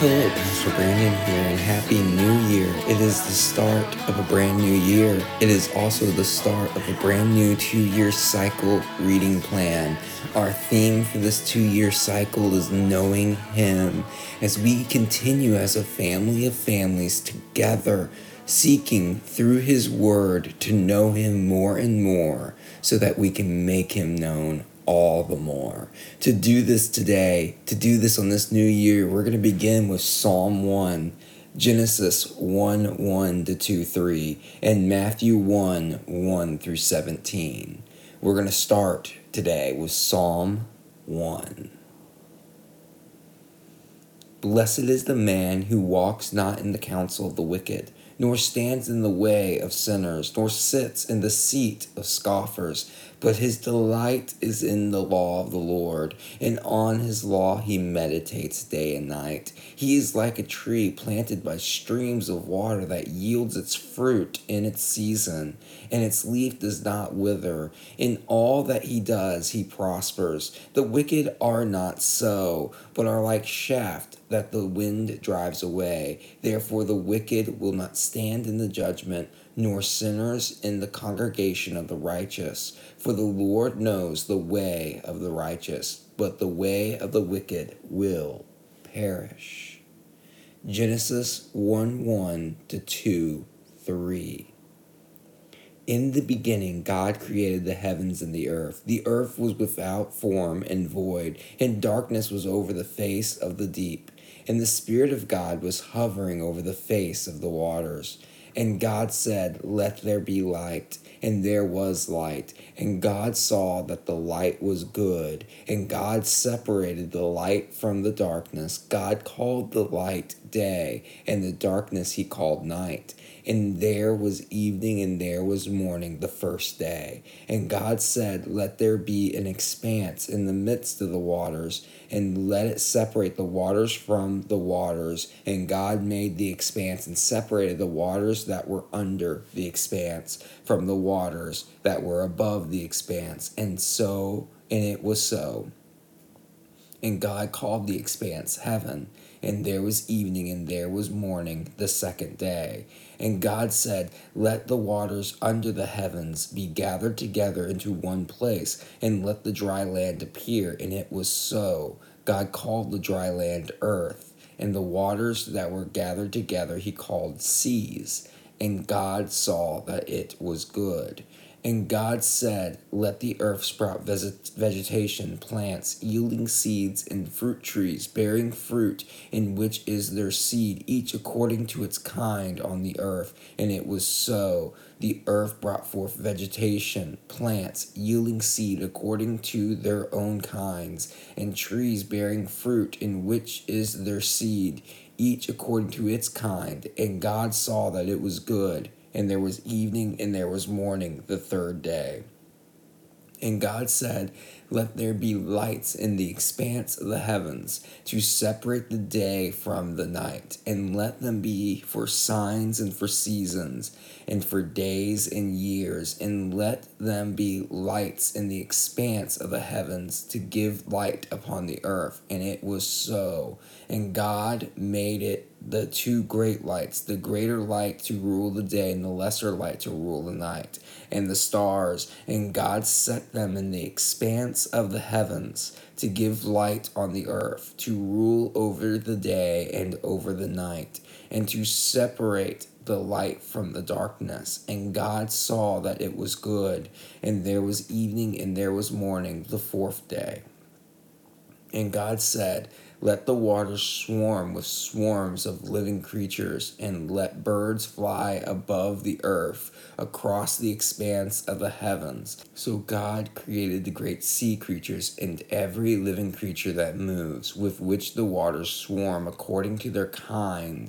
Hello, Pastor Brandon here, and Happy New Year. It is the start of a brand new year. It is also the start of a brand new 2-year cycle reading plan. Our theme for this 2-year cycle is knowing Him, as we continue as a family of families together, seeking through His Word to know Him more and more, so that we can make Him known all the more. To do this today, to do this on this new year, we're going to begin with Psalm 1, Genesis 1, 1 to 2, 3, and Matthew 1, 1 through 17. We're going to start today with Psalm 1. Blessed is the man who walks not in the counsel of the wicked, nor stands in the way of sinners, nor sits in the seat of scoffers. But his delight is in the law of the Lord, and on his law he meditates day and night. He is like a tree planted by streams of water that yields its fruit in its season, and its leaf does not wither. In all that he does, he prospers. The wicked are not so, but are like chaff that the wind drives away. Therefore the wicked will not stand in the judgment, nor sinners in the congregation of the righteous. For the Lord knows the way of the righteous, but the way of the wicked will perish. Genesis 1, 1 to 2, 3. In the beginning, God created the heavens and the earth. The earth was without form and void, and darkness was over the face of the deep. And the Spirit of God was hovering over the face of the waters. And God said, "Let there be light." And there was light. And God saw that the light was good. And God separated the light from the darkness. God called the light day, and the darkness he called night. And there was evening and there was morning the first day. And God said, "Let there be an expanse in the midst of the waters, and let it separate the waters from the waters." And God made the expanse and separated the waters that were under the expanse from the waters that were above the expanse. And it was so. And God called the expanse heaven. And there was evening and there was morning the second day. And God said, "Let the waters under the heavens be gathered together into one place, and let the dry land appear." And it was so. God called the dry land earth, and the waters that were gathered together he called seas. And God saw that it was good. And God said, "Let the earth sprout vegetation, plants, yielding seeds, and fruit trees, bearing fruit, in which is their seed, each according to its kind on the earth." And it was so. The earth brought forth vegetation, plants, yielding seed according to their own kinds, and trees bearing fruit, in which is their seed, each according to its kind. And God saw that it was good. And there was evening and there was morning the third day. And God said, "Let there be lights in the expanse of the heavens to separate the day from the night, and let them be for signs and for seasons, and for days and years, and let them be lights in the expanse of the heavens to give light upon the earth." And it was so. And God made it the two great lights, the greater light to rule the day, and the lesser light to rule the night, and the stars. And God set them in the expanse of the heavens to give light on the earth, to rule over the day and over the night, and to separate the light from the darkness. And God saw that it was good. And there was evening and there was morning the fourth day. And God said, "Let the waters swarm with swarms of living creatures, and let birds fly above the earth across the expanse of the heavens." So God created the great sea creatures and every living creature that moves, with which the waters swarm according to their kinds,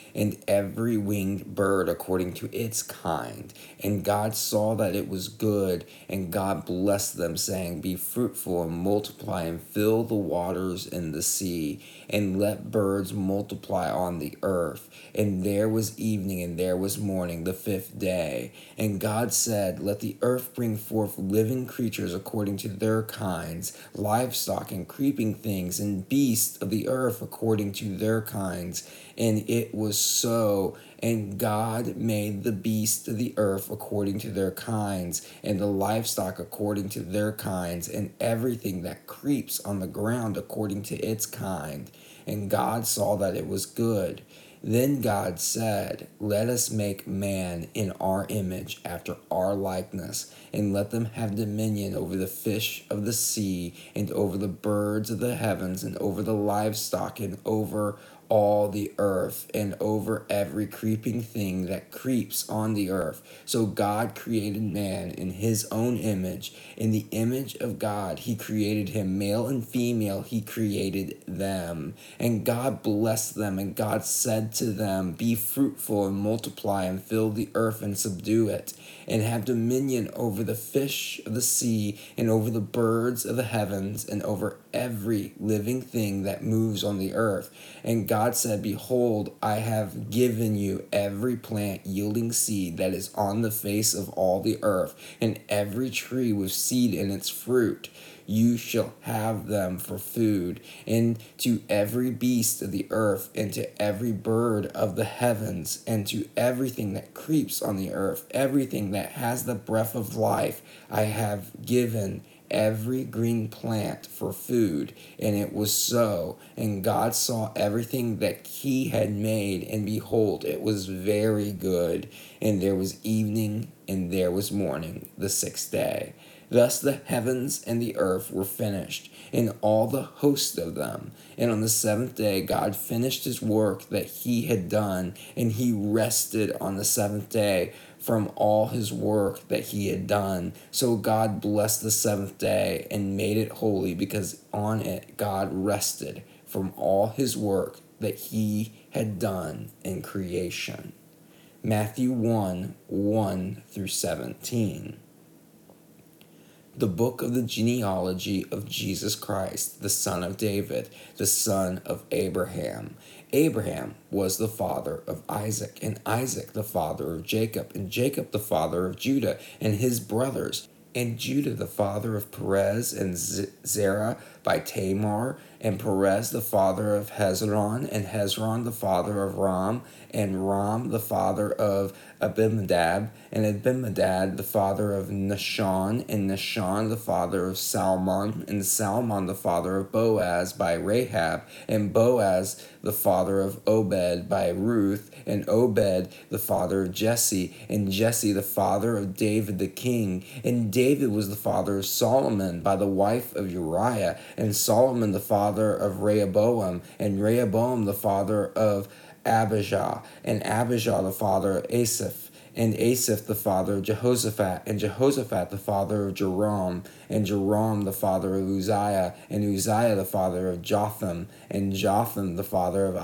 and every winged bird according to its kind. And God saw that it was good, and God blessed them, saying, Be fruitful and multiply and fill the waters in the sea, and let birds multiply on the earth. And there was evening and there was morning, the fifth day. And God said, Let the earth bring forth living creatures according to their kinds, livestock and creeping things, and beasts of the earth according to their kinds. And it was so. And God made the beasts of the earth according to their kinds, and the livestock according to their kinds, and everything that creeps on the ground according to its kind. And God saw that it was good. Then God said, Let us make man in our image, after our likeness, and let them have dominion over the fish of the sea, and over the birds of the heavens, and over the livestock, and over all the earth, and over every creeping thing that creeps on the earth. So God created man in his own image. In the image of God he created him, male and female he created them. And God blessed them, and God said to them, Be fruitful and multiply and fill the earth and subdue it, and have dominion over the fish of the sea, and over the birds of the heavens, and over every living thing that moves on the earth. And God said, Behold, I have given you every plant yielding seed that is on the face of all the earth, and every tree with seed in its fruit. You shall have them for food, and to every beast of the earth, and to every bird of the heavens, and to everything that creeps on the earth, everything that has the breath of life, I have given every green plant for food. And it was so. And God saw everything that he had made, and behold, it was very good. And there was evening and there was morning, the sixth day. Thus the heavens and the earth were finished, and all the host of them. And on the seventh day God finished his work that he had done, and he rested on the seventh day from all his work that he had done. So God blessed the seventh day and made it holy, because on it God rested from all his work that he had done in creation. Matthew 1 through 17. The book of the genealogy of Jesus Christ, the son of David, the son of Abraham. Abraham was the father of Isaac, and Isaac the father of Jacob, and Jacob the father of Judah and his brothers, and Judah the father of Perez and Zerah by Tamar, and Perez the father of Hezron, and Hezron the father of Ram, and Ram the father of Abinadab, and Abinadab the father of Nahshon, and Nahshon the father of Salmon, and Salmon the father of Boaz by Rahab, and Boaz the father of Obed by Ruth, and Obed the father of Jesse, and Jesse the father of David the king, and David was the father of Solomon by the wife of Uriah, and Solomon the father of Rehoboam, and Rehoboam the father of Abijah, and Abijah the father of Asaph, and Asaph the father of Jehoshaphat, and Jehoshaphat the father of Joram, and Joram the father of Uzziah, and Uzziah the father of Jotham, and Jotham the father of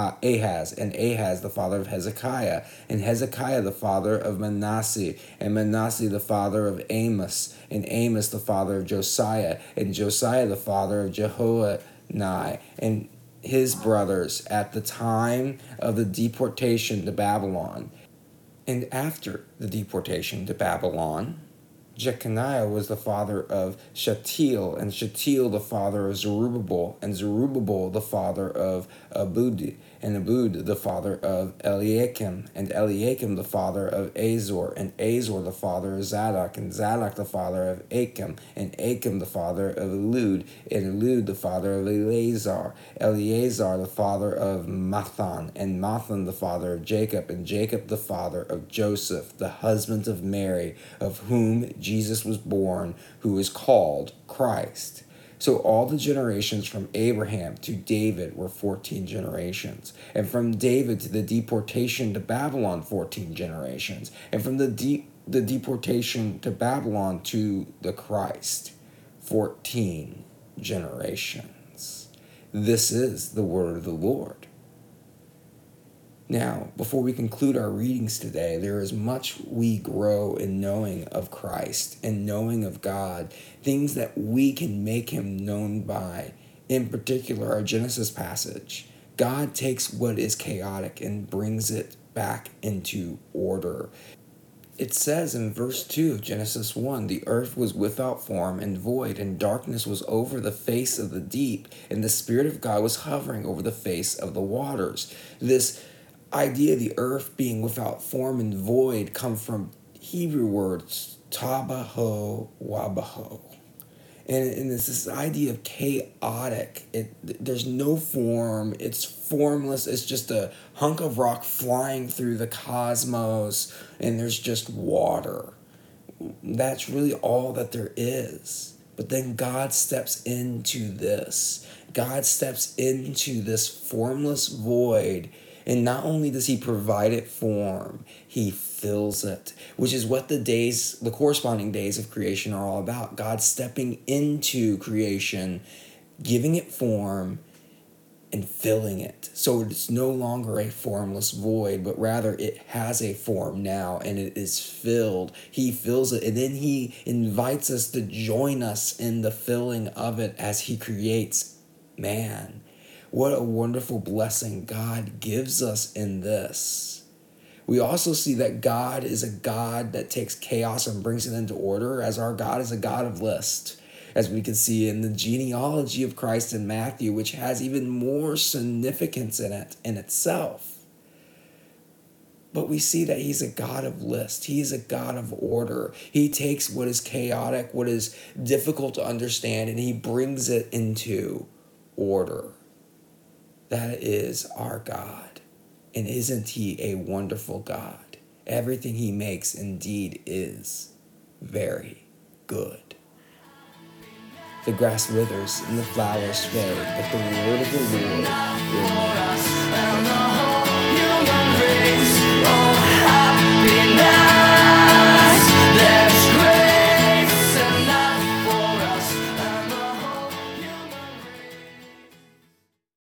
Ahaz, and Ahaz the father of Hezekiah, and Hezekiah the father of Manasseh, and Manasseh the father of Amos, and Amos the father of Josiah, and Josiah the father of Jehoiani, and his brothers at the time of the deportation to Babylon. And after the deportation to Babylon, Jeconiah was the father of Shealtiel, and Shealtiel the father of Zerubbabel, and Zerubbabel the father of Abud, and Abud the father of Eliakim, and Eliakim the father of Azor, and Azor the father of Zadok, and Zadok the father of Achim, and Achim the father of Elud, and Elud the father of Eleazar, Eleazar the father of Matthan, and Matthan the father of Jacob, and Jacob the father of Joseph, the husband of Mary, of whom Jesus was born, who is called Christ. So all the generations from Abraham to David were 14 generations. And from David to the deportation to Babylon, 14 generations. And from the deportation to Babylon to the Christ, 14 generations. This is the word of the Lord. Now, before we conclude our readings today, there is much we grow in knowing of Christ and knowing of God, things that we can make him known by. In particular, our Genesis passage. God takes what is chaotic and brings it back into order. It says in verse 2 of Genesis 1, the earth was without form and void, and darkness was over the face of the deep, and the Spirit of God was hovering over the face of the waters. This idea of the earth being without form and void come from Hebrew words tabaho wabaho. And it's this idea of chaotic. There's no form. It's formless. It's just a hunk of rock flying through the cosmos, and there's just water. That's really all that there is. But then God steps into this. God steps into this formless void, and not only does he provide it form, he fills it, which is what the corresponding days of creation are all about. God stepping into creation, giving it form, and filling it. So it's no longer a formless void, but rather it has a form now, and it is filled. He fills it, and then he invites us to join us in the filling of it as he creates man. What a wonderful blessing God gives us in this. We also see that God is a God that takes chaos and brings it into order, as our God is a God of list, as we can see in the genealogy of Christ in Matthew, which has even more significance in it in itself. But we see that he's a God of list. He is a God of order. He takes what is chaotic, what is difficult to understand, and he brings it into order. That is our God. And isn't he a wonderful God? Everything he makes indeed is very good. The grass withers and the flowers fade, but the word of the Lord remains.